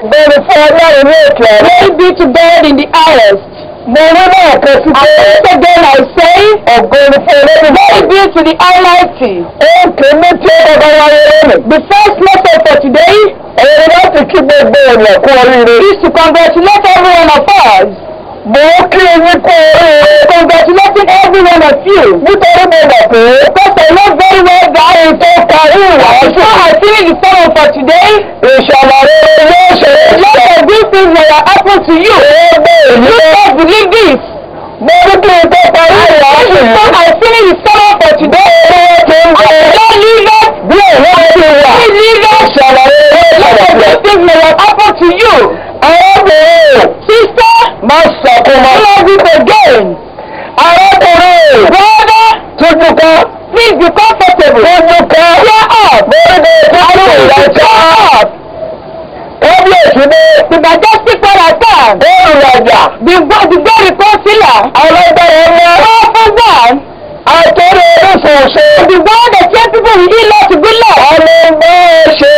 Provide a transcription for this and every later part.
Bẹ̀rẹ̀ fún Ọlọ́run ní òkè ọ̀rọ̀. Glory be to God in the highest. Mo rí náà kan sí pé Again I say, ọ̀gbẹ́ni fún Ọlọ́run. glory be to the Almighty. Ó kéde tí ó bá wáyé lónìí. The first message for today Ẹ̀yin láti kí gbogbo ènìyàn kú oríire. is to congratulate every one of us. Mo kí yín kú oríire. Congratulating every one of you. Nítorí mo mọ̀ pé Because I know very well that ẹni tó parí ìwàásù. before I finish the sermon for today, Ìṣọ̀lá rere yóò ṣe é a lot of good things will happen to you. You just believe this. Mo rí bí n tó parí ìwàásù yìí. Before I finish the sermon for today, don't leave it. Bí òun ti wà. Please leave it. Ìṣọ̀lá rere yóò A lot of ṣe good things will happen to you. Arábìnrin Sister, má sọkún mọ́. love it again. Arábìnrin Brother, tuntun kan. please be comfortable. Tuntun kan. Cheer up. Mo rí bí n tó parí ìwàásù. Cheer up. Kábíyèsí ní The majestic Parathan, olùrajà. the very consular, Alágbára ńlá. powerful one, Àtọ́rọ̀ orísun ṣe. the one that tells people we need not to be lost. Ọlọ́gbà ṣe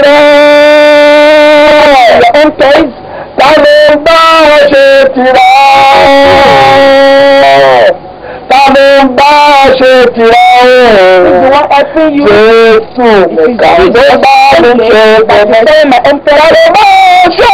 tirẹ̀. Okay. Tàlùbá ṣe tirẹ̀. Tàlùbá ṣe tirẹ̀. The one helping you. Jésù nìkan ló bá mi ṣe bẹ̀rẹ̀. Tàlùbá ṣe. Tàlùbá ṣe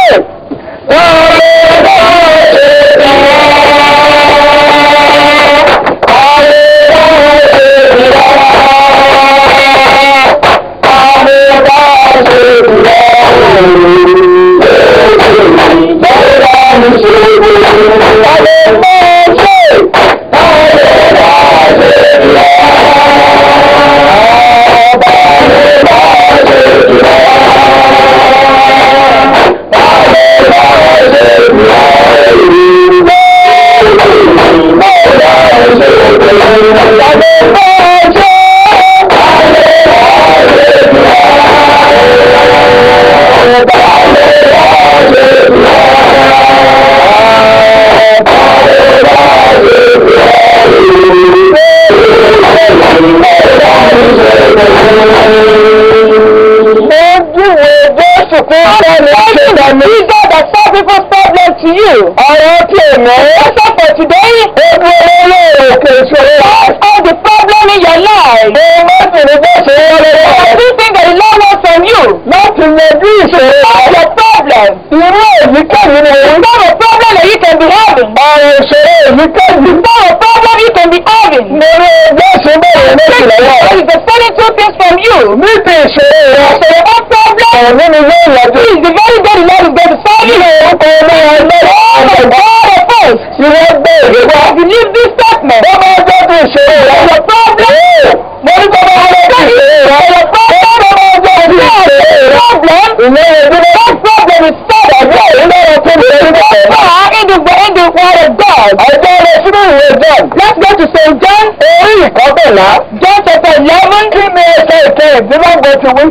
To you. Ọ̀rọ̀ tí èmi Also for today, ogun olóró òkè ìṣòro. solve all the problem in your life. Mo mọ́sìnrin bó ṣe wọ́n lọ́wọ́. Everything that the Lord wants from you. Láti yanjú ìṣòro. Solve your problem. Irú èyíkéyìí ni òun. Solve a problem that you can be having. Ọ̀rọ̀ ìṣòro èyíkéyìí. Solve a problem you can be having. Mo rí ẹgbẹ́ ìṣòro méjì lọ́wọ́. God is expecting two things from you. Níbi ìṣòro rẹ̀. So your own problem Ọ̀rọ̀ nínú ilé ìyàtọ̀. is the very day the Lord is going to solve it. Orúkọ olóyè ọlọ́rọ̀. Oh my God of faith. Tí wọ́n gbé ìgbéga. Believe this statement. Wọ́n máa jẹ́ bí ìṣòro rẹ̀. Your problem. Mo ní kọ́ máa jẹ́ bí ìṣòro rẹ̀. Your problem. Wọ́n máa jẹ́ bí ìṣòro rẹ̀. Problem. Ìwé ìdílé. That problem is solved. Ọjọ́ ìlọ́rọ̀ tó lè rí bẹ́ẹ̀. In the word of God. Ọjọ́ rẹ̀ sínú ìwé John. Let's go to St. John. Orí ìkọ́kànlá. John chapter 11. Kí ni ẹsẹ̀ ìkẹrìndínlọ́gbọ̀n ti wí?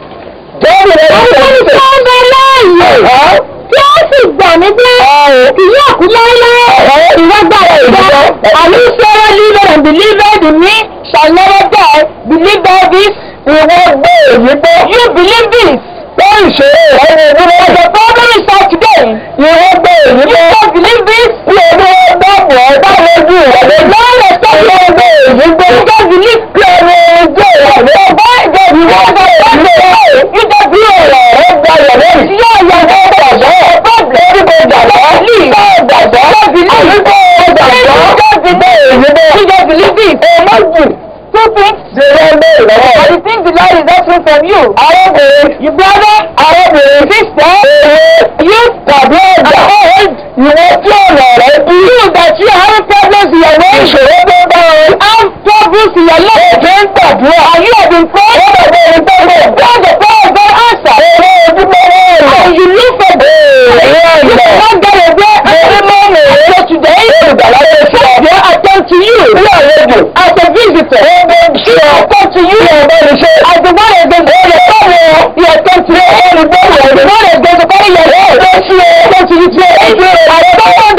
Jọ́ọ̀nù rẹ̀ ló ń Ọ̀sán bẹ̀rẹ̀. ìṣọ́ndẹ láàyè. Tí ó sì gbà mí pé ìyá òkú láéláé. Ìwọ́gbàrà ìjọ. And whosoever liveth and believeth in me shall never die. Believe thou this. Ìwọ gbé èyí gbọ́. You believe this. Wọ́n ìṣòro rẹ̀ ní ìdílé. The problem is solved today. Ìwọ gbé èyí You gbọ́. don't believe this. Bí olówó dàpọ̀ ọ̀dá lójú rẹ̀. The Lord has told you Ìwọ gbé èyí gbọ́. You don't believe. Bí ọmọ ojú rẹ̀ ní ọba ìjọba ìwọ gbé èyí gbọ́. You don't believe. Ó gba ìyọ̀ lẹ́yìn. Yeah, yeah, Ó gbàgbọ́. Lórí mo gbàgbọ́. Ó gbàgbọ́. Àdúgbò ó gbàgbọ́. You don't believe this. Èmọ́jì. Two things. Dèrò ọgbẹ́ ìlọ́wọ́. And the things the Lord is asking from you. Arábìnrin. You brother, Arábìnrin. sister, you Tàbí ọjà. old, Ìwọ tí ọ̀nà rẹ̀ bí. you that you are having problems in your way. Ìṣòro tó bá ọ. Have troubles in your life. Òfin ń gbàdúrà. And you have been praying. Ó bàbá ẹni tó lè. God the prayer of God answer. Èrè ojúmọ́ wọ́n rẹ̀. And you look for Ìwọ you ìgbà. cannot get away every morning. So today, Olùgbàlà ló ṣe ọ. they attend to you Bí àlejò. as a visitor. Ó gbé ṣe ọ. Attend to you Bí ọ̀bẹ ni ṣe. as the one that is going to carry your problem. He attend to you. The one that is going to carry your life. Ó ṣe ọ. Attend to you today. And the one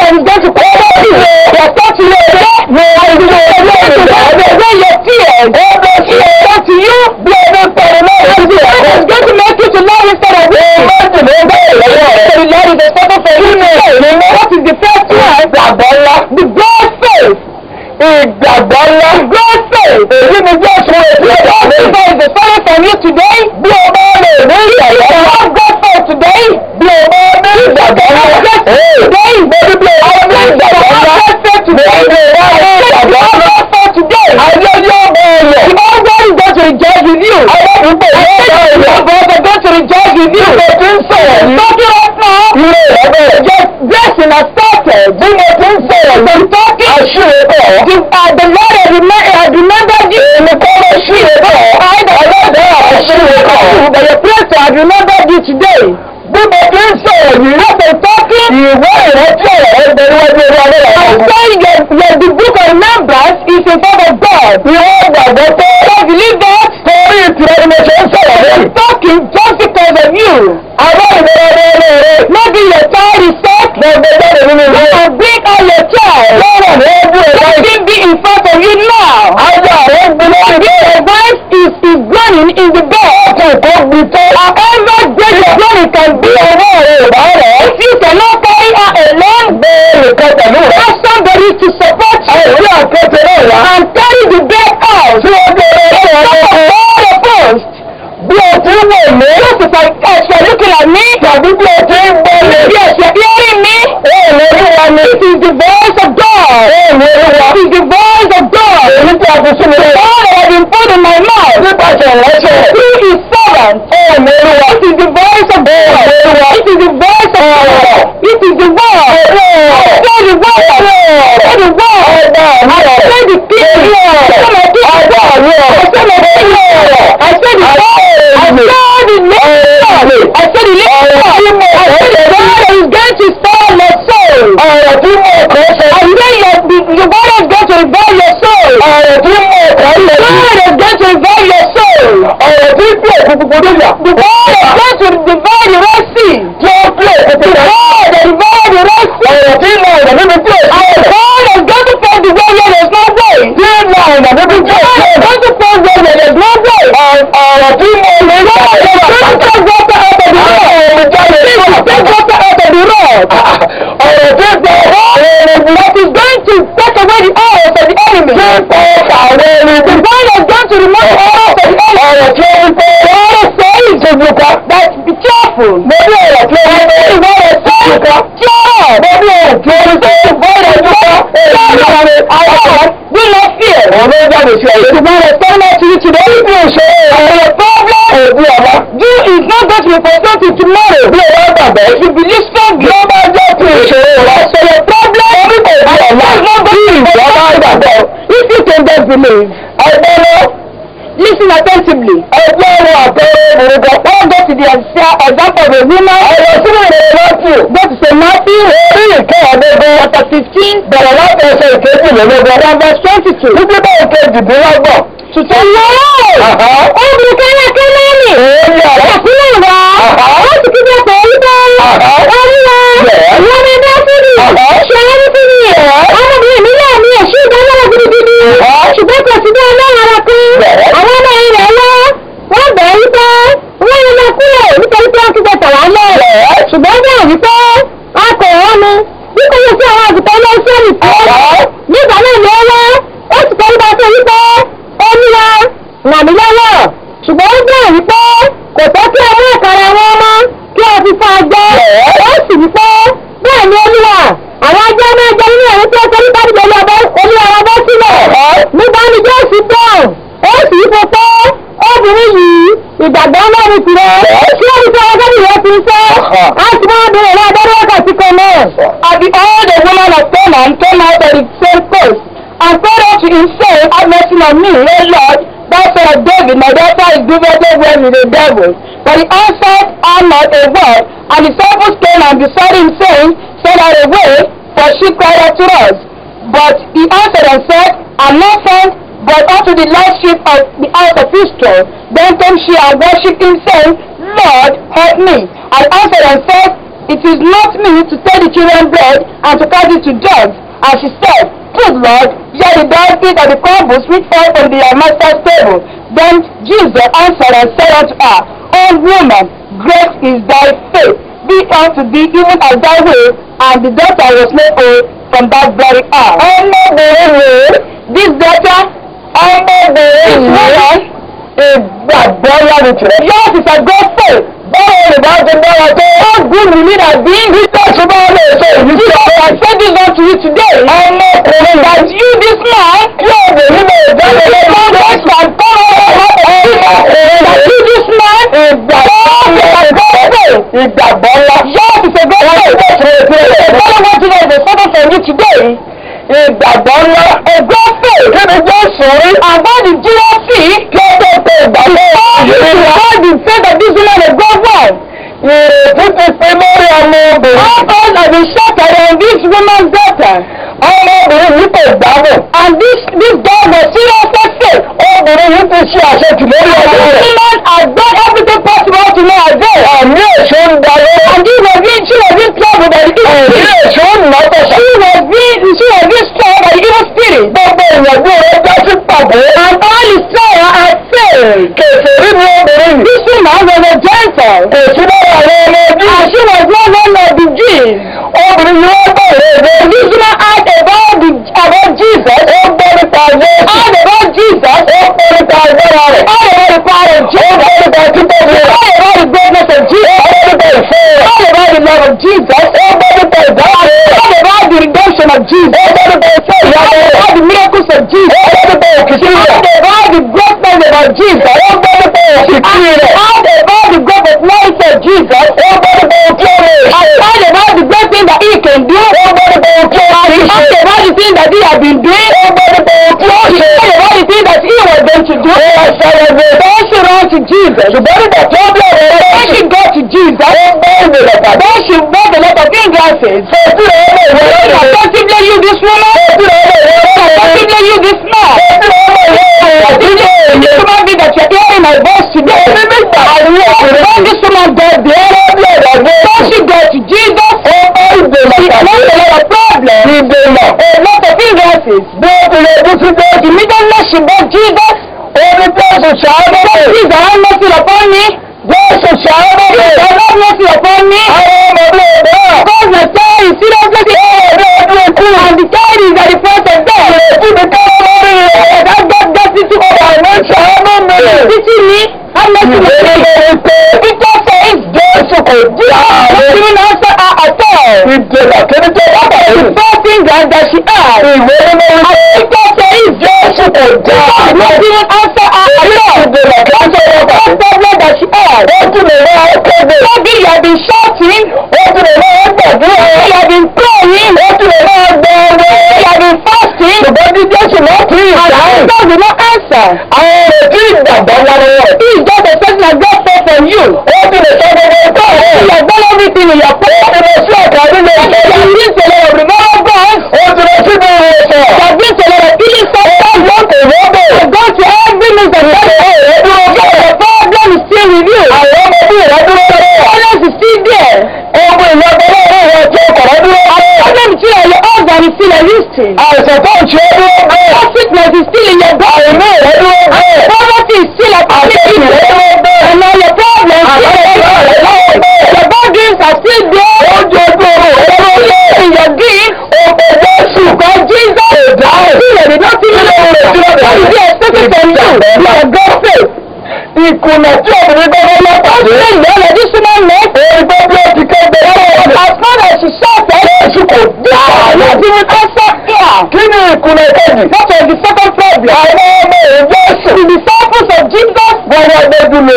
the second for you know what is the first one? Ìgbàgbọ́ ńlá. The great faith. Ìgbàgbọ́ ńlá. Great faith. Èyí ni Jésù ètò ẹ̀dá mi. This is the second for you today. Bí o bá lè rí ìyàwó. You have great faith today. Bí o bá ní ìgbàgbọ́ ńlá. Today. Bébí bí o bá ní ìgbàgbọ́ ńlá. Today. Bí o bá ní ìgbàgbọ́ ńlá. Today. Ayé yóò bọ̀ ọ̀yọ̀. The God is going to rejoice with you. Ayé ìgbò yóò bọ̀ ọ̀yọ̀. God is going to rejoice with you. Bí mo ti ń sọ̀rọ̀ yìí. Talking right now. Ilé rẹ̀ bẹ̀rẹ̀. Just blessing has started. Bí mo ti ń sọ̀rọ̀ yìí. Talking. Àṣírí bọ̀. The Lord has remembered you. Èmi kọ́ ló ṣírí bọ̀. Ọlọ́dẹ àṣírí bọ̀. But your prayer has remembered you today. Bí mo ti ń sọ̀rọ̀ yìí. After talking. Ìwé ìrántí ọ̀rọ̀ ẹ̀ bẹ̀rẹ̀ wájú ẹ̀rọ alẹ́ rẹ̀. I'm saying the book of Numbers is in front of God. Ìwé ìgbàgbọ́ pé. So believe that. Torí ìtura ni mo ṣe ń sọ̀rọ̀ lórí. Talking just because of you. Àwọn ìlera rẹ̀. Maybe your child is sick. Gbẹ̀gbẹ̀ jáde nínú ilé. You can bring out your child. Lọ́rọ̀ ní ojú ẹ̀rọ Let him be in front of you now. Ajá rẹ̀ ń gbin lórí bí Your voice is groaning in the bed. ọkùn kò gbin tó. However great your groaning can be, Ọwọ́ rẹ̀ ìbá rẹ̀. if you cannot carry her alone, Bẹ́ẹ̀ni kan pẹ̀lú rẹ̀. ask somebody to support you Àìrí àkẹ́tẹ̀ náà wá. and carry the bed out. Tí ó kéré lọ́wọ́ The post. bí o ti ń wò mí. Just as you're looking at me, Tàbí bí o ti ń gbọ́ mi. yes, you're hearing me. Èèmọ̀ oríwa ni. This is the voice of God. Èèmọ̀ oríwa. This is the voice of God. Èyí tí a fi sí mi The rẹ̀. God that has been put in my mouth. Nípasẹ̀ ìrẹsẹ̀. Through his servant. Èèmọ̀ oríwa. This is the voice of God. This is the voice of God. This is the word. I say the word. I say the word. I say the people. I say my people. I say my people. I say the word. I say the nation. I say the nation. I say the word that is going to save my soul. Ọ̀rọ̀ tí mo kọ́ ṣe. I say your word is going to revive your soul. Ọ̀rọ̀ tí mo kọ́ ṣe. The word is going to revive your soul. Ọ̀rọ̀ tí kí òkú gbogbo dójà. The word is going to divide the Red Sea. Tí ó kí òkú The gbogbo dójà. word that divides the Red Sea. Ọ̀rọ̀ tí mo ọ̀rọ̀ nínú tí ò sí And ọ̀rọ̀. God is going to find the way where there's no way. Tí mo ọ̀rọ̀ nínú tí ò sí God is ọ̀rọ̀. going to find where there's no way. Ọ̀rọ̀ tí mo lè gbà God is lọ́wọ́. going to take water out of the road. Take water out of the road. Ọ̀rọ̀ tí mo That is going to take away the arrows of the enemy. tí mo kàwé ni. The God is going to remove the arrows of the enemy. Ọ̀rọ̀ tí ó ń pẹ́. God is saying Ìjọba. that be careful. Mo ní ọ̀rọ̀ tí ó ń pẹ́. The God is saying Ìjọba. care. Mo ní ọ̀rọ̀ tí ó ń pẹ́. God is saying do not fear. Ọ̀rọ̀ ló jáde sí ọ̀rọ̀. The God is saying that to you today. Bí o ṣe Your problem òbí ọ̀la. you is not going to be frustrated tomorrow. Bí o wá gbàgbọ́. If you believe strongly, Bí ó bá jẹ́ kí ìṣòro rẹ̀. so your problem Òbí ọ̀la. is not Bí going to be ìjọba gbàgbọ́. If you can just believe, Ẹgbẹ́ lọ. listen attentively. Ẹgbẹ́ ọ̀rọ̀ àpẹẹrẹ ìrìnkọ̀. Let's go to the example of a woman. Ọ̀rọ̀ tí mo lè rántí. Go to St. Matthew, Orí ìkẹ́ ọ̀dẹ́gbẹ́. chapter 15, Bẹ̀rẹ̀ láti ẹsẹ̀ ìkejìlélógún. from verse 22. Títí bá ìkejìdínlọ́gbọ̀n. To tell you, obìnrin kan náà kí ló ní? Èyí ọ̀rọ̀. Àkúrò wa, ó sì kí bẹ́ẹ̀ pẹ̀lú bá olúwa, ìwọ́n mi dá sí mi, ṣe wọ́n ní sí mi. Ọmọbìnrin mi náà ní ẹ̀ṣí ìdáná gidigidi, ṣùgbọ́n kò sí bẹ́ẹ̀ náà rárá pé àwọn ọmọ ilẹ̀ wá, wọ́n bẹ̀rẹ̀ wípé wọ́n yẹn lọ kúrò nítorí pé wọ́n ti gbẹ tàwa lẹ̀. Ṣùgbọ́n bẹ́ẹ̀ wípé a kò wọ́n mi, bí kò yẹ sí àwọn àgùntàn náà sí ẹ̀mí tí ó nígbà náà ni ó wá, ó sì kọ́ nípa pé wípé olúwa ràn mí lọ́wọ́. Ṣùgbọ́n ó bẹ̀rẹ̀ wípé kò tọ́ kí ọmọ ìkàrà wọn mọ́ kí ọ fi fa ọjọ́. Ó sì wípé bẹ́ẹ̀ ni olúwa àwọn ajá máa jẹ nínú ẹ̀rí tí ó torí bá dìde olúwa wọn bọ́ sílẹ̀. Nígbà ní Jésù dáhùn ó sì wípé pé obìnrin yìí ìgbàgbọ́ náà ní tirẹ̀ kí ó ní sọ ọjọ́ ìwé ti ń sẹ́ á sì máa bẹ̀rẹ̀ ní abẹ́rẹ́ wákàtí kan náà. At the end the woman of Canaan came out of the same place and said unto him, saying, have mercy on me, O Lord, thou son of David, my daughter is grievously vexed with the devil. But he answered her not a word, and the disciples came and besought him, saying, send her away, for she cried out to us. But he answered and said, I am not sent but unto the lost sheep of the house of Israel. Then came she and worshipped him, saying, Lord, help me. I answered and said, it is not me to take the children's bread and to cast it to dogs. And she said, good Lord, yet the dogs eat of the crumbs which fall from their master's table. Then Jesus answered and said unto her, O woman, great is thy faith. be unto thee even as thy will, and the daughter was made whole from that very hour. Ọmọbìnrin rèé, This daughter, ọmọbìnrin rèé, ìgbàgbọ́ láti tẹ̀. yours is a gospel. Báwo ni bá ti dára tó? How good will it have been? Bí Jésù bá lè ṣe ìrísí ọ̀rọ̀ I said this unto you today. ọmọkùnrin That you, this man, yóò bèèrè lè jáde lọ́wọ́ God can come that you, this man, ìgbàgbọ́ ńlá. yours is a gospel. Follow what you know is a photo for you today. Ìgbàgbọ́ ńlá. A gospel. Kí ni Jésù rí? And God is Jesus see. Kí ó tó pe ìgbàgbọ́ God is saying that this woman is God's wife. ìrètí ti pín lórí ọmọbìnrin. All God has been shattered on this woman's daughter. Ọmọbìnrin yìí kò gbádùn. And this dog was seriously sick. Obìnrin yìí ti ṣe àṣetì lórí ọmọ This rẹ̀. woman has done everything possible to know her death. Àmì èso ń darí. And she was being troubled by the evil Àmì spirit. èso ń nà tọ̀sà. She was being struck by the evil spirit. Gbogbo ìyànjú rẹ̀ já sí pàbó. And all his prayer had failed. Kèsì rí ni obìnrin yìí. This woman was a Gentile. Kò sí lọ́wọ́ àwọn ọmọ ojú. And she was not one of the Jews. Obìnrin yìí wọ́n bẹ̀rẹ̀ rẹ̀. This woman heard about Jesus. Ó gbọ́ nípa Jésù. Heard about Jesus. Ó gbọ́ nípa agbára rẹ̀. Heard about the power of Ó Jesus. gbọ́ nípa títọ́ rẹ̀. Heard about the greatness of Jesus. Ó gbọ́ nípa ìfẹ́ rẹ̀. Heard about the love of Jesus. Ó gbọ́ nípa ìdáhùn rẹ̀. Heard about the redemption of Jesus. Ó gbọ́ nípa ìfẹ́ ìyàwó Heard rẹ̀. about the miracles of Jesus. Ó gbọ́ nípa òkìkí rẹ̀. Heard about the greatness about Jesus. Ó gbọ́ nípa òkìkí rẹ̀. Heard about the great personality of Jesus. Ó gbọ́ nípa òkú rẹ̀. Heard about the great thing that he can do. Ó gbọ́ nípa òkú rẹ̀. Heard about the thing that he has been doing. Ó gbọ́ nípa òkú rẹ̀. Heard about the thing that he was going to do. Ó sọ̀rọ̀ bẹ̀. Then she ran to Jesus. Ṣùgbọ́n nígbà tó bẹ̀rẹ̀ rẹ̀. When she got to Jesus, Ó gbọ́ ìbẹ̀rẹ̀ tàbí. then she bought a lot of inglasses. Fẹ̀tí rẹ̀ lè wọ́n rẹ̀. Possibly you this woman. Fẹ̀tí rẹ̀ lè wọ́n rẹ̀. Possibly you this man. Fẹ̀tí rẹ̀ lè wọ́n rẹ̀. Possibly this woman be that you're hearing my voice today. When this woman got there, when she got to Jesus, Ó gbọ́ ìbẹ̀rẹ̀ she tàbí. had a lot of problems. Ìbẹ̀rẹ̀. A lot of inglasses. Bí ó ti lè dún sí pé Immediately she bought Jesus. orí Jésù ṣàánú rẹ̀. Jesus, have mercy upon me. Jésù ṣàánú rẹ̀. Jesus, have mercy upon me. Àwọn ọmọdé náà. Because the child is seriously ill, and the child is at the point of death. Ìrètí mi ká lórí rẹ̀. That God got it to Àmì ṣàánú mi. Teaching me, have mercy upon me. Victor says, Jésù kò dí àárín. not even answer her at all. Ìdènà kí ni tó bá The bẹ̀rẹ̀. first thing that she had. Ìwé nínú And ilé. Victor says, Jésù kò dí àárín. not even answer her at all. Ìdènà kí ni tó bá What bẹ̀rẹ̀. problem that she had? Ó tún lè rán ọkọ̀dé. Maybe you have been shouting, Ó tún lè rán ọgbàdúrà. you have been praying, Ó tún lè rán ọgbàdúrà. you have been fasting, Ṣùgbọ́n bí Jésù náà kì í and dáhùn. God will not answer. Àwọn ìrètí ìgbàgbọ́ wá lọ́wọ́ rẹ̀. He is just a person that God said from you. Ó ti lè sọ gbogbo ẹ̀kọ́ rẹ̀. You have done everything in your prayer. Ó ti lè sí ọ̀gá nínú You ìṣẹ́. have been to a lot of remember God. Ó ti lè sí bí ìrẹsẹ̀. You have been to a lot of healing centers. Wọ́n kò rọ́bẹ̀. You have gone to every means of God. The problem is still with you. Àwọn ọmọdé rẹ̀ dúró The lọ́wọ́. problem is still there. Ogun ìlọ́gbọ́n rẹ̀ tó kọ̀rọ̀ dúró. The problem is still your organ is still existing. Àìsàn tó ń ṣe é dúró bẹ́ẹ̀. Your sickness is still in your body. Àìní rẹ̀ dúró bẹ́ẹ̀. Poverty is still a Àṣẹ́yìn problem. rẹ̀ dúró bẹ́ẹ̀. And all your problems Àṣẹ́yìn rẹ̀ dúró bẹ́ẹ̀. your burdens are still there. Oúnjẹ ojú oorun rẹ̀ dúró bẹ́ẹ̀. In your dream, Ọ̀pọ̀ Jésù God Jesus ìdáhùn. did not even know Ilé ìwé tí wọ́n what bẹ̀rẹ̀. is expected from you. You are God's faith. Ìkùnà tí obìnrin gbọ́dọ̀ lọ́pàdé. This woman met, Orí gbọ́ bí ó ti kẹ́gbẹ́ lọ́wọ́ rẹ̀. as far as she shouted, Jésù kò dá not àlọ́. even answer her. Kí ni ìkùnà kejì? That was the second problem. Àwọn ọmọ Jésù. The disciples of Jesus, Wọ́n wá gbẹ́dúlé.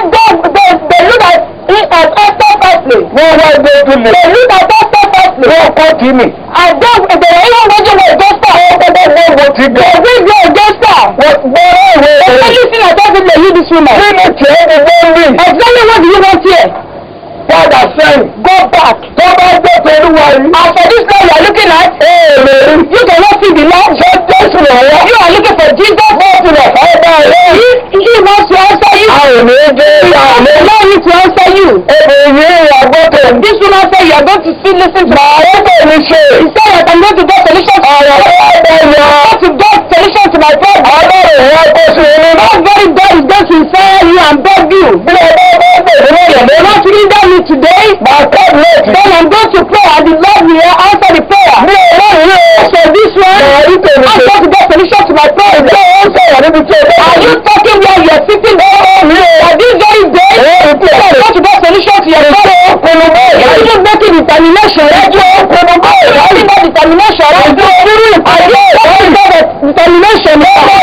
they look at him as Esther firstly. Wọ́n wá gbẹ́dúlé. They look at Esther firstly. Wọ́n kọ́ tì mí. And then they were even waging war against her. Gbogbo ti They gbọ́. waged war against her. Gbọ́rọ̀ ìwé They rẹ̀. said, listen, I told you to leave this woman. Kí ni tiẹ̀ ní lórí? Exactly what do you want here? Padà sẹ́yìn. Go back. Tó bá gbé pẹ̀lú wa yìí. And for this guy you are looking at, Èrè rí. you cannot see the Lord. Ṣé Jésù lọ wá? You are looking for Jesus. Wọ́n ti lọ fẹ́ bá rẹ̀. If he wants to answer you, A ò ní jẹ́ ìyàwó. allow him to answer you. Èdè yìí ìyàgbọ́ tẹ̀. This woman said you are going to still listen to Màá ó bẹ̀ mí ṣe. He said that I'm going to get solution to Ọ̀rọ̀ tó wá bẹ̀ yọ. to get solution to my problem. Ọlọ́run wá kó sí inú náà. How very God is going to inspire you and beg you. Bí ọba bá bẹ̀ nínú ìyàgbọ́. Not read me today. Màá kẹ́ẹ̀dì lẹ́ẹ̀kì. Then I'm going to pray and the Lord will answer the prayer. Ní ọlọ́run yóò. So this one, Màá rí tèmi I'm ṣe. going to get solution to my problem. Ṣé ó ń sọ̀rọ̀ níbi tí o bá Are you talking where you are sitting there? Are these very days? You are going to get solution to your problem. Are you making determination? Are you making that determination? Are you determination?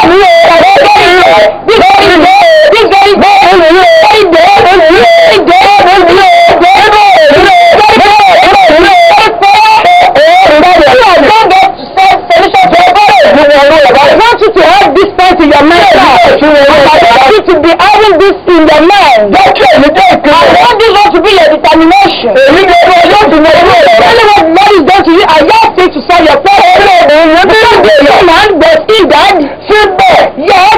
I want you to have this point in your mind. I want you to be having this in your mind. I want this one to be your determination. Only what God is going to you, I just say to solve your problem. Man, but in that, yes,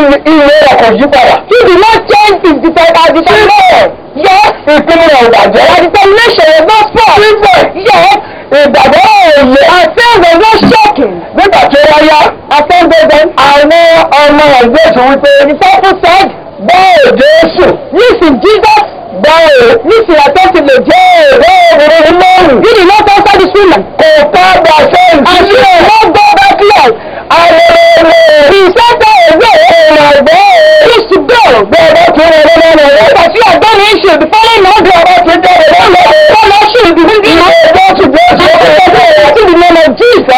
he did not change his determination. Yes, determination was not small. Yes, our faith was not shocking. Nígbà tó wáyá, Them. àwọn ọmọ ẹgbẹ́ tó wípé The disciples said, báwo Jésù listen, Jesus, listen attentively, obìnrin mọ́rùn you did not answer this woman. kò padà sẹ́yìn And you will not go back left. He said that used to go. But you are done the issue. The following month, you are about to do it. In the name of Jesus,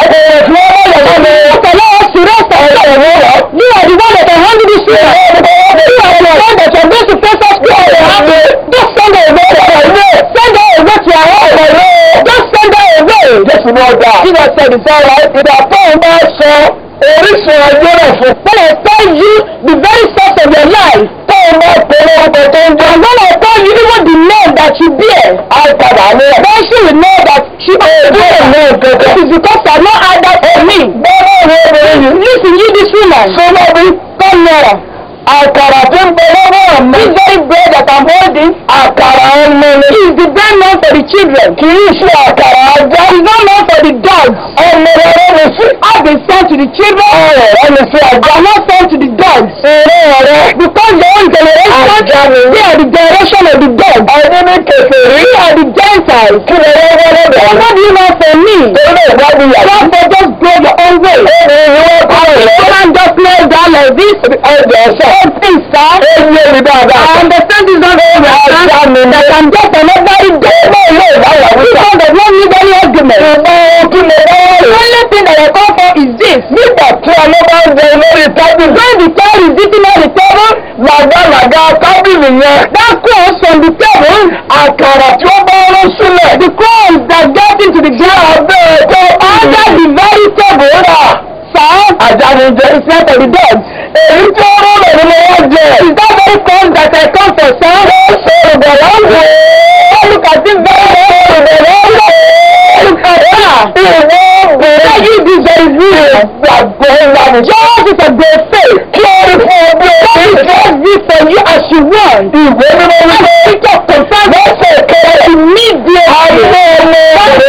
you are the one that can handle this issue. You are the one that you are going to face us. Just send her away. Send her away to your home. Just send her away. Jésù náà dà. Jesus said it's all right. Ìdàpọ̀ máa sọ orísun ẹjọ́ rẹ̀ fún. When I tell you the very source of your life, Tó o máa pẹ̀lú ọgbẹ́ tó ń jẹ́. and when I tell you even the name that you bear, Á padà ní ẹ̀. then she will know that she owes Bẹ́ẹ̀ you. ní ìkẹ́kẹ́. It is because I not had that on me. Bẹ́ẹ̀ ni obìnrin yìí. Listen, you this woman, Sọ́mọ́ bí come nearer. àkàrà tó ń bẹ lọ́wọ́ mi. This very bread that I'm holding Àkàrà ọmọ mi. is the bread known for the children. Kì í ṣe àkàrà ajá. It is not known for the dogs. Ọmọ rẹ̀ mi sí. I've been sent to the children. Ọ̀rọ̀ rẹ̀ mi sí ajá. I'm not sent to the dogs. Eré ọ̀rẹ́. Because your own generation, Ajá ni. they are the generation of the dogs. Ẹni ní kèfèrí. We are the Gentiles. Kí lè wọ́n wọ́n lọ́dọ̀ What ọ̀nà. do you know for me? Eré ìwádìí yàtọ̀. Therefore, just go your own way. You can't just play down like this. Ẹjọ́ sọ. Please, sir. Ó yé mi dáadáa. I understand this not very well. Ajá mi ní. That I'm just an ordinary dog. Ilé ìdáyàwó This sọ. one does not need any argument. Ìmọ̀ kí lè bá The rẹ̀. only thing that I come for is this. Nígbà tí ọmọ bá ń jẹ lórí tábìlì. When the child is eating at the table, Làgàlàgà tábìlì yẹn. that crumbs from the table, Àkàrà tí ó bá rán sílẹ̀. the crumbs that get into the ground, under the very table, sir, Ajá ni jẹ́. it's not for the dogs. Èyí tí ó rán lẹ̀ ni mo wá jẹ. Is that very crumbs that I come for, sir? Ṣé ìbẹ̀rẹ̀ ń wò ó? Look at it very well. Look at that. Why you this very real? Gbàgbọ́ ńlá ni. Just is a great faith. Kí o rí fún ọdún God ọdún is ìfẹ́. just this for you as you want. Ìwé mímọ́ wípé Just confirm lọ́sẹ̀ kẹrẹ immediately. àwọn ọmọ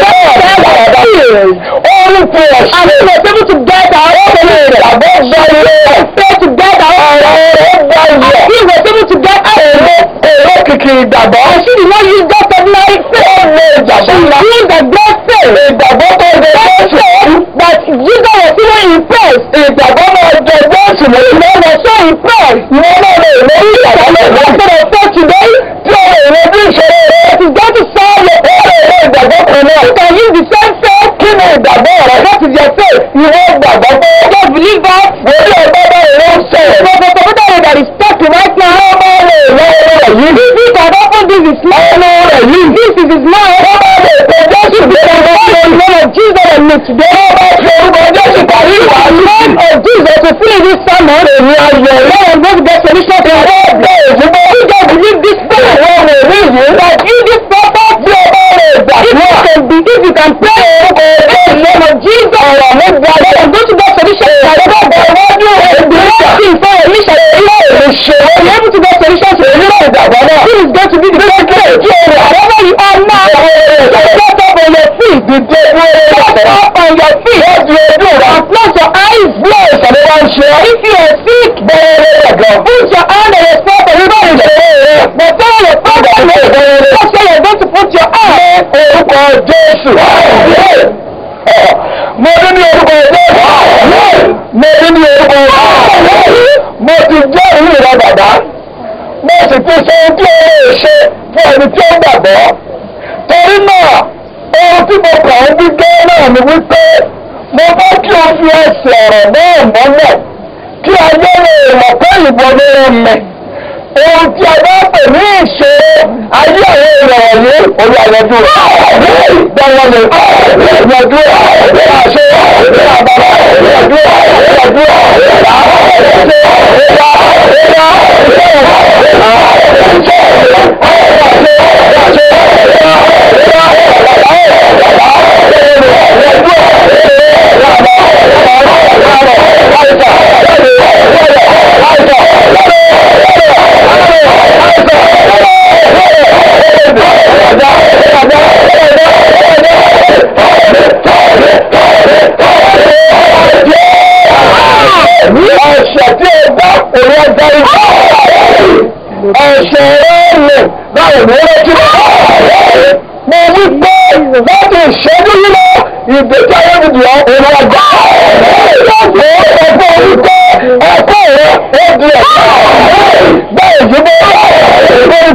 orúkọ And ẹ̀ṣẹ̀ we were able to get our own faith. àbọ̀ gbọ́dọ̀ Faith to get our own faith. ọ̀rọ̀ And gbọ́dọ̀ we were able to get our own faith. èrò kìkì ìgbàgbọ́ And she did not use just ordinary faith. ó lè ìgbàgbọ́ She ńlá used the great faith. ìgbàgbọ́ tó jẹ Jésù That Jesus was even impressed. ìgbàgbọ́ náà jẹ Jésù lórí They were so impressed. ìwọ náà lè lórí ìgbàgbọ́ náà That's what I said today. tí ó lè lórí ìṣòro rẹ̀ It is going to solve your ó lè ìgbàgbọ́ kan náà You can use the same faith. kí ni ìgbàgbọ́ rẹ̀ What is your faith? ìwọ ìgbàgbọ́ pé Just believe that. wòlíì ọgbọ́n bá ìwọ ń sọ̀rọ̀ Prophet that is talking right now. ọmọ rẹ̀ lọ́wọ́ rẹ̀ yìí If he can open this is mine. ọmọ rẹ̀ yìí This is his mouth. ọmọ rẹ̀ pé Jésù bẹ̀rẹ̀ wọ́n lè In the name of Jesus and me today. ọmọ fi orúkọ Jésù parí ìwà In the name of Jesus to finish this sermon. èmi ayọ̀ Now I'm going to get solution to your ọwọ́ bẹ́ẹ̀ ìdúgbò You just believe this prayer. àwọn rẹ̀ rí ìwé That you this purpose. bí ọmọ rẹ̀ If you can pray in the name of Jesus. ọ̀rọ̀ mi gba Then I'm going to get solution to your problem. The one thing for a mission. ìṣòro Be able to get solution to your nínú ìgbàgbọ́ náà This is going to be the best way. Wherever you are now, just get up on your feet. dìde Get up on your feet. lọ́dún ojú rẹ̀ And close your eyes. bí ìṣòro wá ń ṣe ọ́ If you are sick, bẹ́ẹ̀ rẹ̀ gan Jésù. Mo ní ní orúkọ Jésù. Mo ní ní orúkọ Jésù. Mo ti jẹ́ ìlú rẹ bàbá. Mo sì ti sọ ohun tí o lè ṣe fún ẹni tí ó gbàgbọ́. Torí náà, ohun tí mo kàn ń wípé náà ni wípé mo fẹ́ kí o fi ẹsẹ̀ ọ̀rọ̀ náà mọ́lẹ̀ kí ayé lè mọ̀ pé ìwọ ló ń mẹ́. Ohun tí a bá pè ní ìṣòro ayé àwọn èèyàn wọ̀nyí olùyànjú rẹ̀. Gbọ́wọ́ lè yànjú rẹ̀ àṣẹ àbábá yànjú ẹ̀ṣẹ̀ tí ó bá òun ọjà ìgbà ẹ̀ṣẹ̀ rẹ̀ lè báwo ni ó ti mo wí pé láti ìṣẹ́jú lílọ ìgbésí ayé mi dùn òun ọjà ó sọ fún orí pé ẹ̀kọ́ rẹ̀ ó di ẹ̀ka bẹ́ẹ̀ yìí mo